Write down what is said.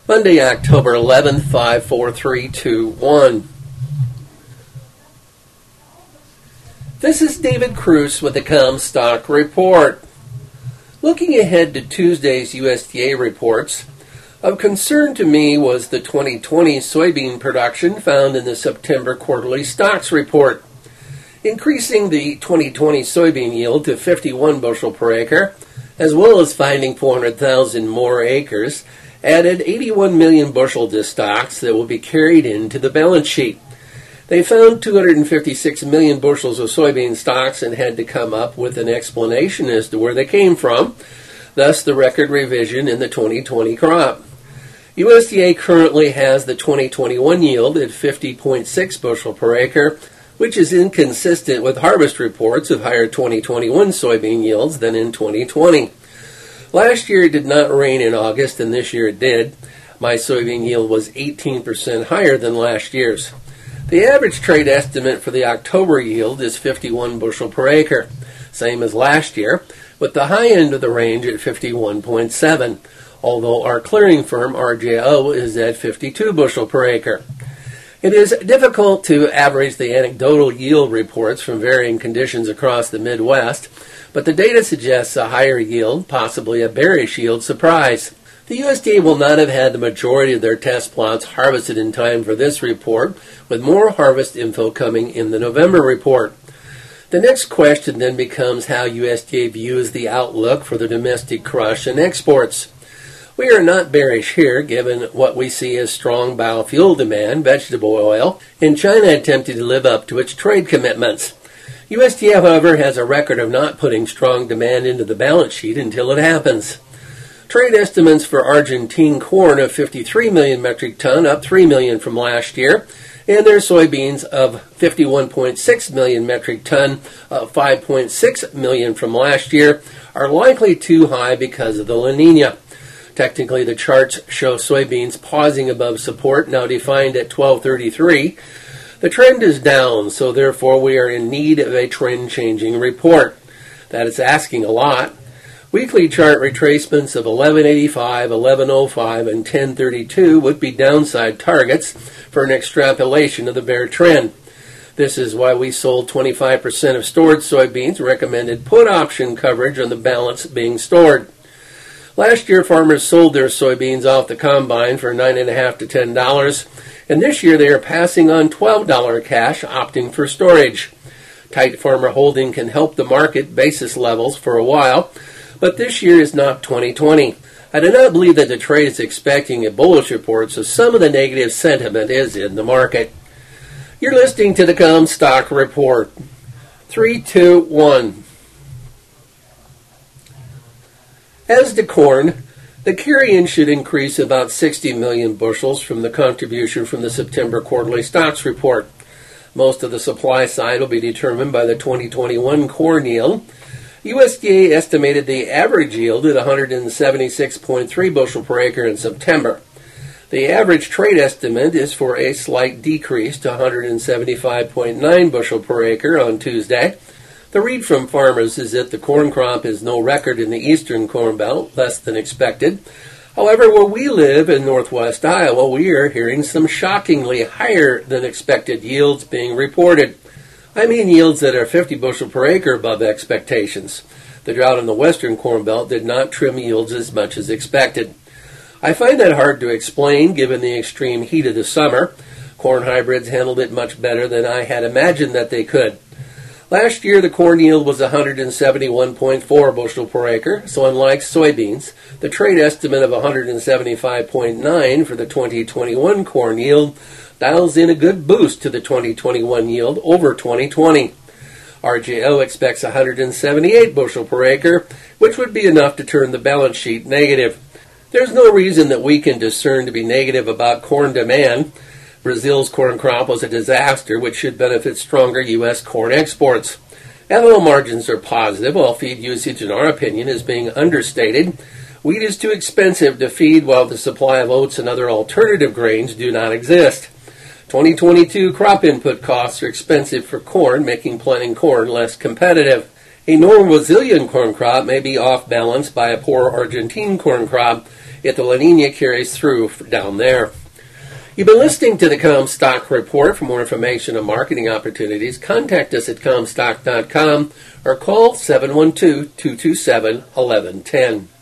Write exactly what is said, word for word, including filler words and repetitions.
Monday, October eleventh, five four three two one. This is David Cruz with the Comstock Report. Looking ahead to Tuesday's U S D A reports, of concern to me was the twenty twenty soybean production found in the September quarterly stocks report. Increasing the twenty twenty soybean yield to fifty-one bushel per acre, as well as finding four hundred thousand more acres, added eighty-one million bushel to stocks that will be carried into the balance sheet. They found two hundred fifty-six million bushels of soybean stocks and had to come up with an explanation as to where they came from, thus the record revision in the twenty twenty crop. U S D A currently has the twenty twenty-one yield at fifty point six bushel per acre, which is inconsistent with harvest reports of higher twenty twenty-one soybean yields than in twenty twenty. Last year it did not rain in August, and this year it did. My soybean yield was eighteen percent higher than last year's. The average trade estimate for the October yield is fifty-one bushel per acre, same as last year, with the high end of the range at fifty-one point seven, although our clearing firm, R J O, is at fifty-two bushel per acre. It is difficult to average the anecdotal yield reports from varying conditions across the Midwest, but the data suggests a higher yield, possibly a bearish yield surprise. The U S D A will not have had the majority of their test plots harvested in time for this report, with more harvest info coming in the November report. The next question then becomes how U S D A views the outlook for the domestic crush and exports. We are not bearish here, given what we see as strong biofuel demand, vegetable oil, and China attempting to live up to its trade commitments. U S D A, however, has a record of not putting strong demand into the balance sheet until it happens. Trade estimates for Argentine corn of fifty-three million metric ton, up three million from last year, and their soybeans of fifty-one point six million metric ton, up five point six million from last year, are likely too high because of the La Nina. Technically, the charts show soybeans pausing above support, now defined at twelve thirty-three. The trend is down, so therefore we are in need of a trend-changing report. That is asking a lot. Weekly chart retracements of eleven eighty-five, eleven oh five, and ten thirty-two would be downside targets for an extrapolation of the bear trend. This is why we sold twenty-five percent of stored soybeans, recommended put option coverage on the balance being stored. Last year, farmers sold their soybeans off the combine for nine point five to ten dollars, and this year they are passing on twelve dollars cash, opting for storage. Tight farmer holding can help the market basis levels for a while, but this year is not twenty twenty. I do not believe that the trade is expecting a bullish report, so some of the negative sentiment is in the market. You're listening to the Comstock Report. three, two, one. As to corn, the carry-in should increase about sixty million bushels from the contribution from the September quarterly stocks report. Most of the supply side will be determined by the twenty twenty-one corn yield. U S D A estimated the average yield at one hundred seventy-six point three bushel per acre in September. The average trade estimate is for a slight decrease to one hundred seventy-five point nine bushel per acre on Tuesday. The read from farmers is that the corn crop is no record in the eastern corn belt, less than expected. However, where we live in northwest Iowa, we are hearing some shockingly higher than expected yields being reported. I mean yields that are fifty bushel per acre above expectations. The drought in the western corn belt did not trim yields as much as expected. I find that hard to explain given the extreme heat of the summer. Corn hybrids handled it much better than I had imagined that they could. Last year, the corn yield was one hundred seventy-one point four bushel per acre, so unlike soybeans, the trade estimate of one hundred seventy-five point nine for the twenty twenty-one corn yield dials in a good boost to the twenty twenty-one yield over twenty twenty. R J O expects one hundred seventy-eight bushel per acre, which would be enough to turn the balance sheet negative. There's no reason that we can discern to be negative about corn demand. Brazil's corn crop was a disaster, which should benefit stronger U S corn exports. Ethanol margins are positive, while feed usage, in our opinion, is being understated. Wheat is too expensive to feed, while the supply of oats and other alternative grains do not exist. twenty twenty-two crop input costs are expensive for corn, making planting corn less competitive. A normal Brazilian corn crop may be off balance by a poor Argentine corn crop, if the La Nina carries through down there. You've been listening to the Comstock Report. For more information on marketing opportunities, contact us at comstock dot com or call seven one two, two two seven, one one one zero.